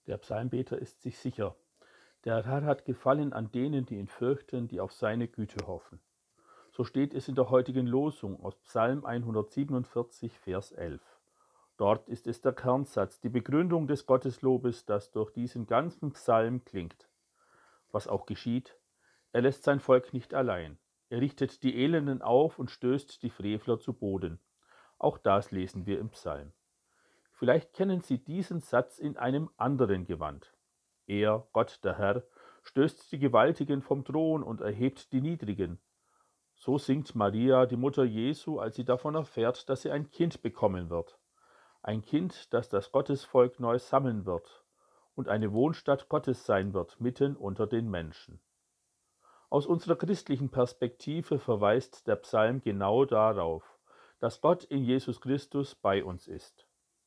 Der Psalmbeter ist sich sicher. Der Herr hat Gefallen an denen, die ihn fürchten, die auf seine Güte hoffen. So steht es in der heutigen Losung aus Psalm 147, Vers 11. Dort ist es der Kernsatz, die Begründung des Gotteslobes, das durch diesen ganzen Psalm klingt. Was auch geschieht, er lässt sein Volk nicht allein. Er richtet die Elenden auf und stößt die Frevler zu Boden. Auch das lesen wir im Psalm. Vielleicht kennen Sie diesen Satz in einem anderen Gewand. Er, Gott der Herr, stößt die Gewaltigen vom Thron und erhebt die Niedrigen. So singt Maria, die Mutter Jesu, als sie davon erfährt, dass sie ein Kind bekommen wird. Ein Kind, das das Gottesvolk neu sammeln wird und eine Wohnstatt Gottes sein wird, mitten unter den Menschen. Aus unserer christlichen Perspektive verweist der Psalm genau darauf, dass Gott in Jesus Christus bei uns ist.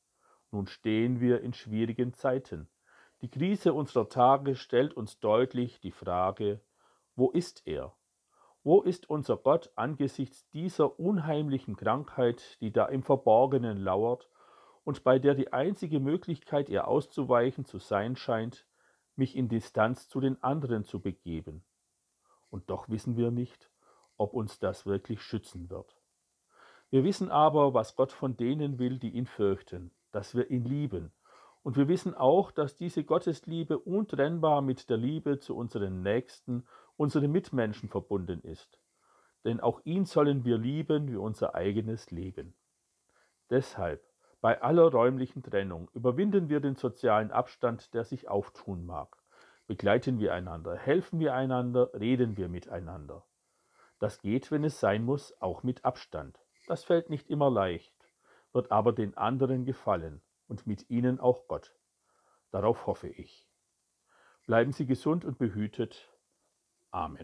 Nun stehen wir in schwierigen Zeiten. Die Krise unserer Tage stellt uns deutlich die Frage, wo ist er? Wo ist unser Gott angesichts dieser unheimlichen Krankheit, die da im Verborgenen lauert und bei der die einzige Möglichkeit, ihr auszuweichen, zu sein scheint, mich in Distanz zu den anderen zu begeben? Und doch wissen wir nicht, ob uns das wirklich schützen wird. Wir wissen aber, was Gott von denen will, die ihn fürchten, dass wir ihn lieben. Und wir wissen auch, dass diese Gottesliebe untrennbar mit der Liebe zu unseren Nächsten, unseren Mitmenschen verbunden ist. Denn auch ihn sollen wir lieben wie unser eigenes Leben. Deshalb, bei aller räumlichen Trennung, überwinden wir den sozialen Abstand, der sich auftun mag. Begleiten wir einander, helfen wir einander, reden wir miteinander. Das geht, wenn es sein muss, auch mit Abstand. Das fällt nicht immer leicht, wird aber den anderen gefallen und mit ihnen auch Gott. Darauf hoffe ich. Bleiben Sie gesund und behütet. Amen.